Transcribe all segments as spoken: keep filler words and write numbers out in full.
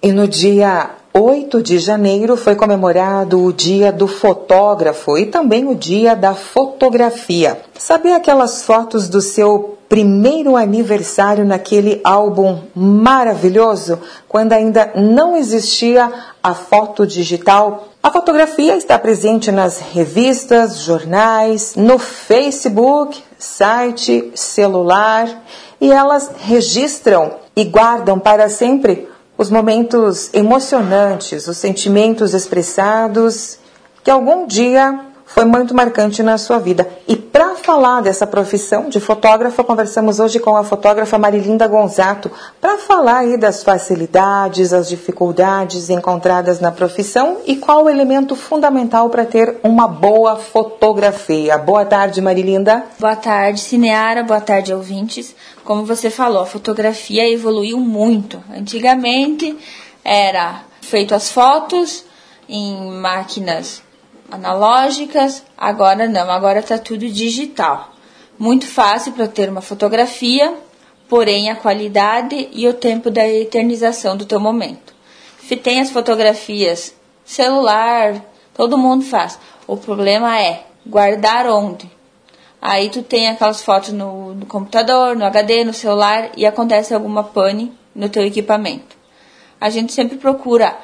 E no dia oito de janeiro foi comemorado o Dia do Fotógrafo e também o Dia da Fotografia. Sabe aquelas fotos do seu primeiro aniversário naquele álbum maravilhoso, quando ainda não existia a foto digital? A fotografia está presente nas revistas, jornais, no Facebook, site, celular, e elas registram e guardam para sempre os momentos emocionantes, os sentimentos expressados, que algum dia foi muito marcante na sua vida. E para falar dessa profissão de fotógrafa, conversamos hoje com a fotógrafa Marilinda Gonzato, para falar aí das facilidades, as dificuldades encontradas na profissão e qual o elemento fundamental para ter uma boa fotografia. Boa tarde, Marilinda. Boa tarde, Cineara. Boa tarde, ouvintes. Como você falou, a fotografia evoluiu muito. Antigamente era feito as fotos em máquinas analógicas, agora não, agora está tudo digital. Muito fácil para ter uma fotografia, porém a qualidade e o tempo da eternização do teu momento. Se tem as fotografias celular, todo mundo faz. O problema é guardar onde? Aí tu tem aquelas fotos no, no computador, no H D, no celular e acontece alguma pane no teu equipamento. A gente sempre procura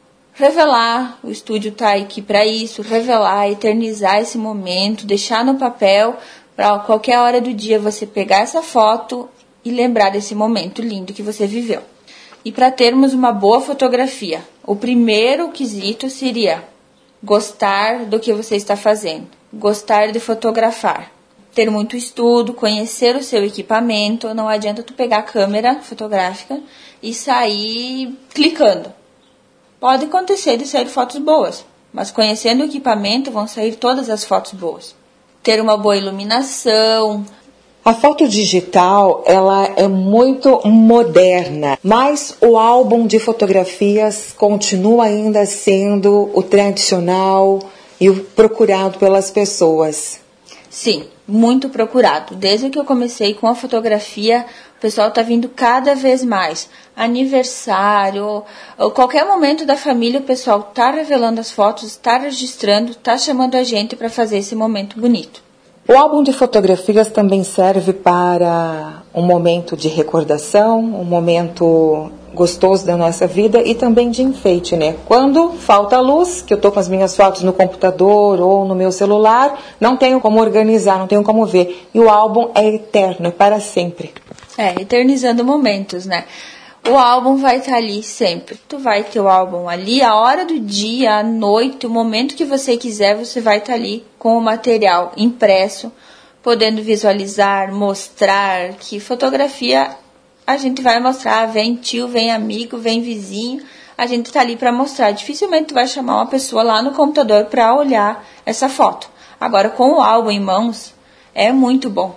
revelar, o estúdio está aqui para isso, revelar, eternizar esse momento, deixar no papel para qualquer hora do dia você pegar essa foto e lembrar desse momento lindo que você viveu. E para termos uma boa fotografia, o primeiro quesito seria gostar do que você está fazendo, gostar de fotografar. Ter muito estudo, conhecer o seu equipamento, não adianta tu pegar a câmera fotográfica e sair clicando. Pode acontecer de sair fotos boas, mas conhecendo o equipamento vão sair todas as fotos boas. Ter uma boa iluminação. A foto digital, ela é muito moderna, mas o álbum de fotografias continua ainda sendo o tradicional e o procurado pelas pessoas. Sim, muito procurado. Desde que eu comecei com a fotografia, o pessoal está vindo cada vez mais. Aniversário, ou qualquer momento da família, o pessoal está revelando as fotos, está registrando, está chamando a gente para fazer esse momento bonito. O álbum de fotografias também serve para um momento de recordação, um momento gostoso da nossa vida e também de enfeite, né? Quando falta luz, que eu estou com as minhas fotos no computador ou no meu celular, não tenho como organizar, não tenho como ver. E o álbum é eterno, é para sempre. É, eternizando momentos, né? O álbum vai estar ali sempre. Tu vai ter o álbum ali, a hora do dia, a noite, o momento que você quiser, você vai estar ali com o material impresso, podendo visualizar, mostrar, que fotografia a gente vai mostrar, vem tio, vem amigo, vem vizinho, a gente está ali para mostrar. Dificilmente tu vai chamar uma pessoa lá no computador para olhar essa foto. Agora, com o álbum em mãos, é muito bom.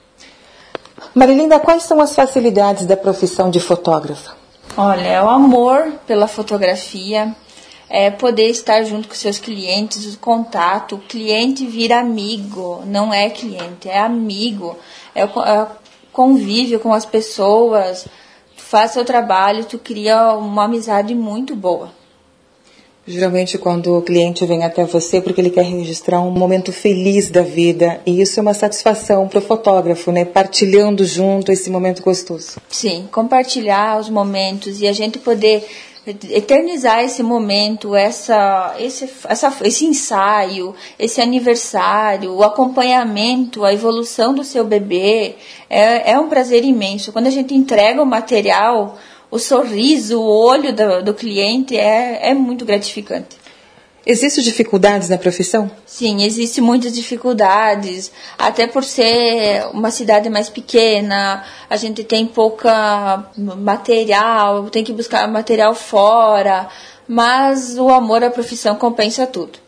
Marilinda, quais são as facilidades da profissão de fotógrafa? Olha, é o amor pela fotografia, é poder estar junto com seus clientes, o contato, o cliente vira amigo, não é cliente, é amigo, é o, é o convívio com as pessoas, tu faz seu trabalho, tu cria uma amizade muito boa. Geralmente quando o cliente vem até você porque ele quer registrar um momento feliz da vida, e isso é uma satisfação para o fotógrafo, né? Partilhando junto esse momento gostoso. Sim, compartilhar os momentos e a gente poder eternizar esse momento, essa, esse, essa, esse ensaio, esse aniversário, o acompanhamento, a evolução do seu bebê, é, é um prazer imenso. Quando a gente entrega o material, o sorriso, o olho do, do cliente é, é muito gratificante. Existem dificuldades na profissão? Sim, existem muitas dificuldades, até por ser uma cidade mais pequena, a gente tem pouca material, tem que buscar material fora, mas o amor à profissão compensa tudo.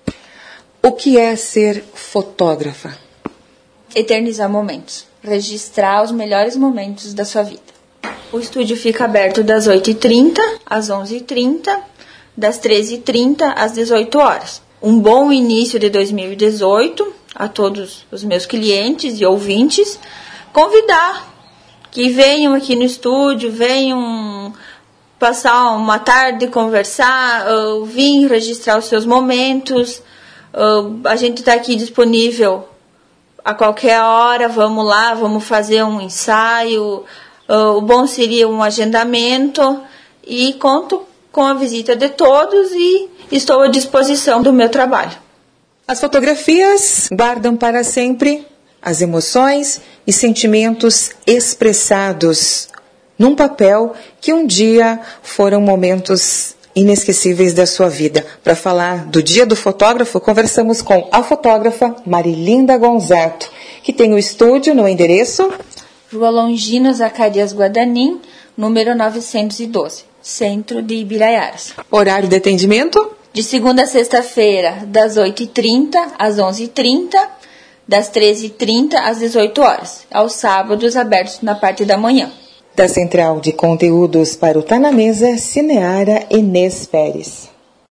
O que é ser fotógrafa? Eternizar momentos, registrar os melhores momentos da sua vida. O estúdio fica aberto das oito e trinta às onze e trinta, das treze e trinta às dezoito horas. Um bom início de dois mil e dezoito a todos os meus clientes e ouvintes. Convidar que venham aqui no estúdio, venham passar uma tarde, conversar, uh, vir registrar os seus momentos. Uh, a gente está aqui disponível a qualquer hora, vamos lá, vamos fazer um ensaio. Uh, o bom seria um agendamento e conto com a visita de todos e estou à disposição do meu trabalho. As fotografias guardam para sempre as emoções e sentimentos expressados num papel que um dia foram momentos inesquecíveis da sua vida. Para falar do Dia do Fotógrafo, conversamos com a fotógrafa Marilinda Gonzato, que tem o estúdio no endereço Rua Longino Zacarias Guadanin, número novecentos e doze, centro de Ibiraiaras. Horário de atendimento? De segunda a sexta-feira, das oito e trinta às onze e trinta, das treze e trinta às dezoito horas. Aos sábados, abertos na parte da manhã. Da Central de Conteúdos para o Tá na Mesa, Cineara Inês Pérez.